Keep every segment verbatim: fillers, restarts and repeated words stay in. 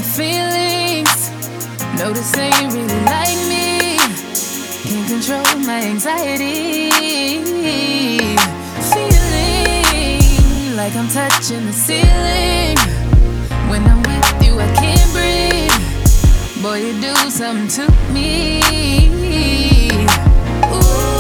my feelings. Notice they ain't really like me. Can't control my anxiety. Feeling like I'm touching the ceiling. When I'm with you, I can't breathe. Boy, you do something to me. Ooh,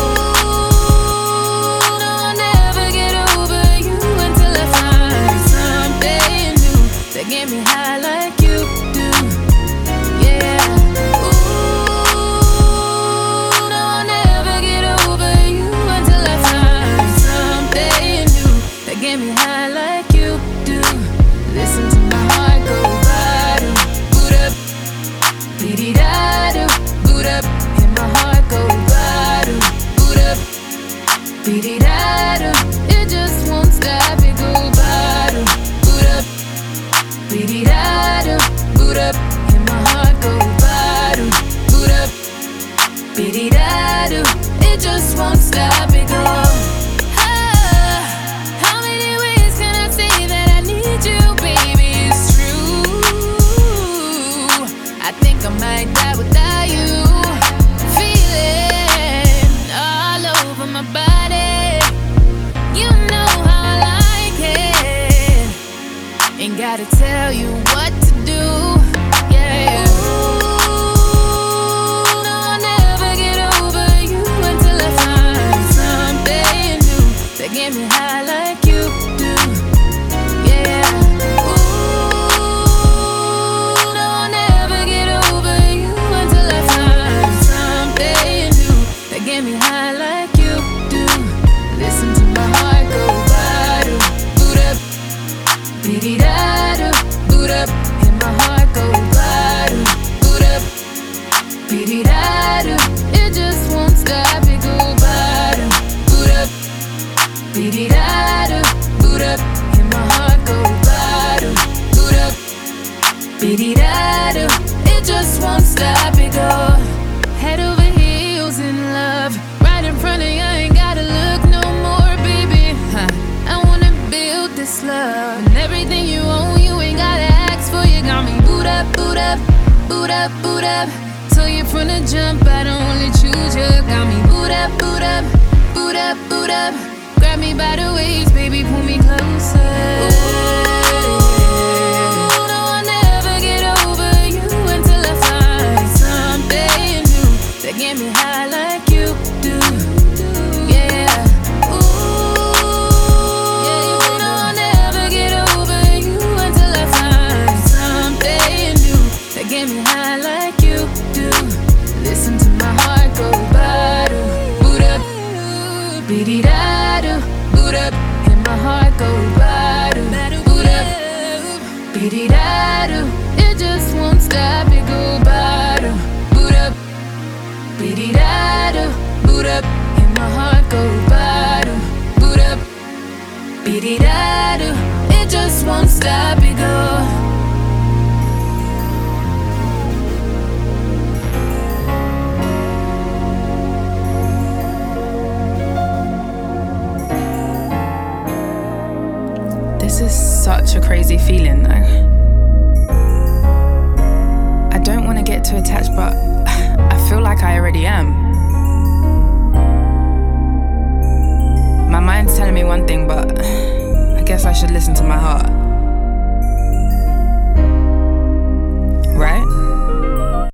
no, I'll never get over you until I find something new that get me high like you do. Yeah. Ooh, no, I'll never get over you until I find something new that get me high like you do. Listen to my heart go bottom, boot up, beat-it-da-do, boot up, and my heart go bottom, boot up, beat-it-da-do. It just won't stop, it go bottom, boot up, beat-it-da-do, boot up, and my heart go bottom, boot up, beat-it-da-do. It just won't stop, it go. Ah, how many ways can I say that I need you, baby? It's true. I think I might die without you. Feeling all over my body. You know how I like it. Ain't gotta tell you what to do. Yeah. Ooh, no, I'll never get over you until I find something new that get me high like you do. Yeah. Ooh, no, I'll never get over you until I find something new that get me high like you do. Listen to my heart go bottom, boot up, beat-it-da-do, boot up, and my heart go bottom, boot up, beat-it-da-do. It just won't stop, it go bottom, boot up, beat-it-da-do, boot up, and my heart go bottom, boot up, beat-it-da-do. It just won't stop, it go. Head over heels in love, right in front of you, I ain't gotta look no more, baby. Huh. I wanna build this love, and everything you own, you ain't gotta ask for. You got me boot up, boot up, boot up, boot up. So you from the jump, I don't only choose you. Got me boot up, boot up, boot up, boot up. Grab me by the waist, baby, pull me closer. Ooh, no, I'll never get over you until I find something new that get me high like you do. Yeah. Ooh, no, I'll never get over you until I find something new that get me high like you do. Listen to my heart go bottom, boot up, beat-it-da-do, boot up, and my heart go bottom, boot up, beat-it-da-do. It just won't stop, it go bottom, boot up, beat-it-da-do, boot up, and my heart go bottom, boot up, beat-it-da-do. It just won't stop, it go. This is such a crazy feeling though. I don't want to get too attached, but I feel like I already am. My mind's telling me one thing, but I guess I should listen to my heart.